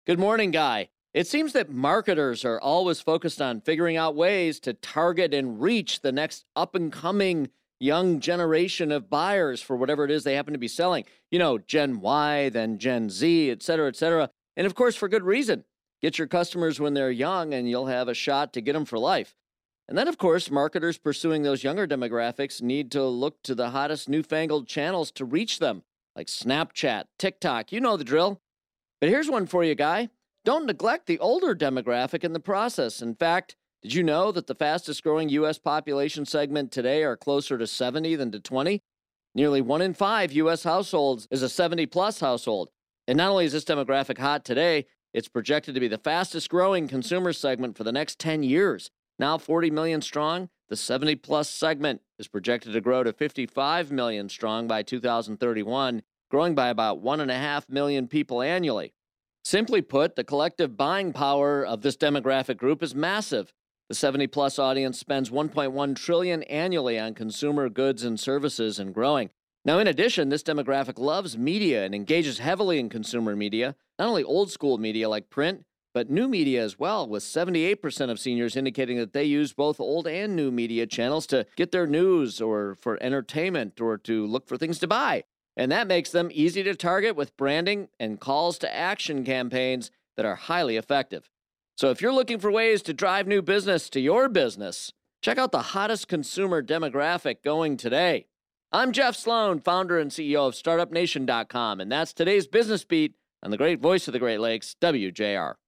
Good morning, Guy. It seems that marketers are always focused on figuring out ways to target and reach the next up and coming young generation of buyers for whatever it is they happen to be selling. Gen Y, then Gen Z, et cetera, et cetera. And of course, for good reason. Get your customers when they're young, and you'll have a shot to get them for life. And then, of course, marketers pursuing those younger demographics need to look to the hottest newfangled channels to reach them, like Snapchat, TikTok. You know the drill. But here's one for you, Guy. Don't neglect the older demographic in the process. In fact, did you know that the fastest growing U.S. population segment today are closer to 70 than to 20? Nearly 1 in 5 U.S. households is a 70-plus household. And not only is this demographic hot today, it's projected to be the fastest growing consumer segment for the next 10 years. Now 40 million strong, the 70-plus segment is projected to grow to 55 million strong by 2031, growing by about 1.5 million people annually. Simply put, the collective buying power of this demographic group is massive. The 70-plus audience spends $1.1 trillion annually on consumer goods and services and growing. Now, in addition, this demographic loves media and engages heavily in consumer media, not only old-school media like print, but new media as well, with 78% of seniors indicating that they use both old and new media channels to get their news or for entertainment or to look for things to buy. And that makes them easy to target with branding and calls to action campaigns that are highly effective. So if you're looking for ways to drive new business to your business, check out the hottest consumer demographic going today. I'm Jeff Sloan, founder and CEO of StartupNation.com, and that's today's Business Beat on the great voice of the Great Lakes, WJR.